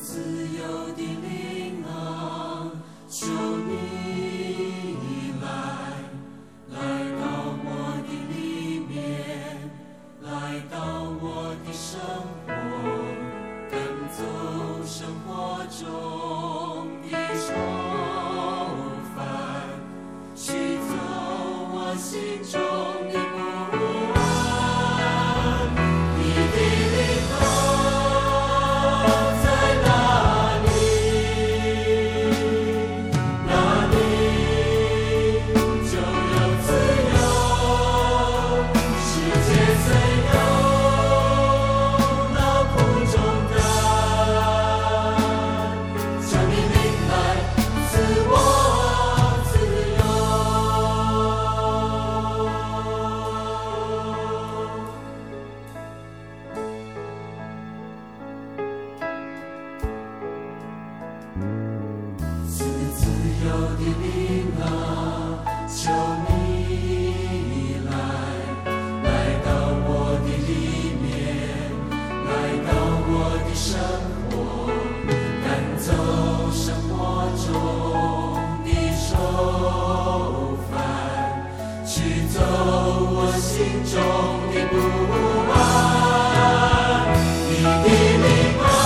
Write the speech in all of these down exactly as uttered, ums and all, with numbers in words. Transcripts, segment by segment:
自由的灵啊，求你来，来到我的里面，来到我的生活，赶走生活中的愁烦，驱走我心中的不安。你的灵啊，在哪里，哪里就有自由。世界虽有劳苦重担，求你领来赐我自赐自由的灵啊，求你来，来到我的里面，来到我的生活，赶走生活中的愁烦，驱走我心中的不安。你的灵啊，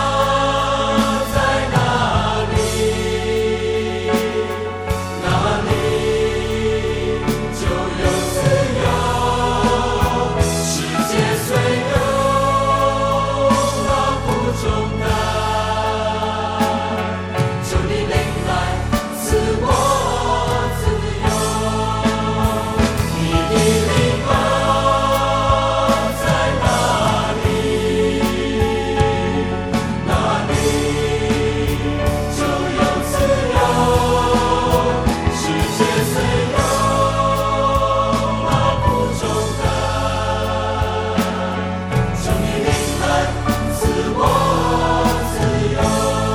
在哪里，哪里就有自由。世界虽有劳苦重担，求你领来赐我自由。你的灵啊，在哪里，哪里就有自由。世界虽有劳苦重担，求你领来赐我自由。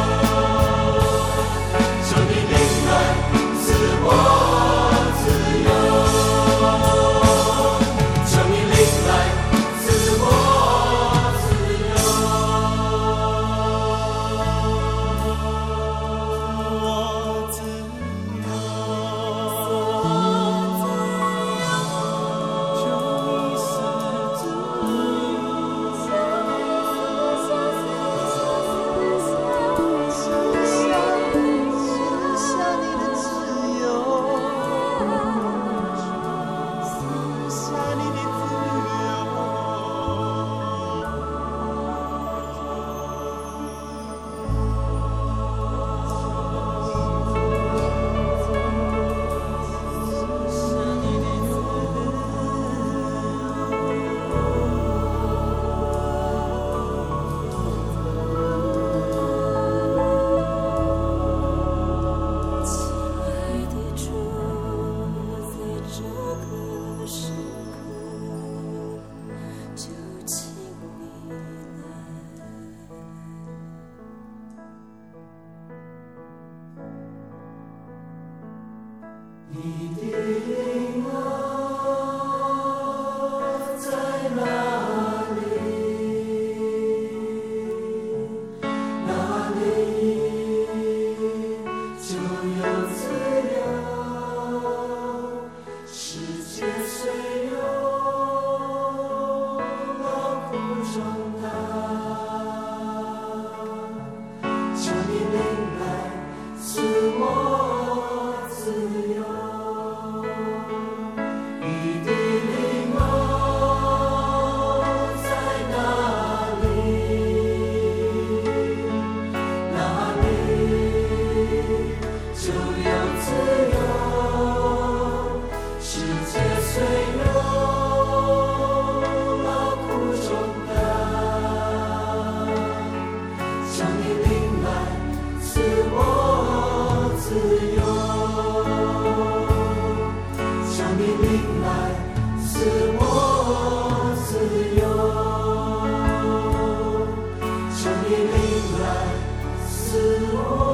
求你领来赐我自由。求你领来赐我自由。我自由，求你赐自赐下你的自由，赐下你的自亲爱的主，在这个时刻，就请你来。 你的灵啊，在哪里，哪里就有自由。世界虽有劳苦重担，求你领来赐我自由。你的灵啊，在哪里，哪里就有自由。世界虽有劳苦重担，求你领来赐我自由。求你领来赐我自由。求你领来赐我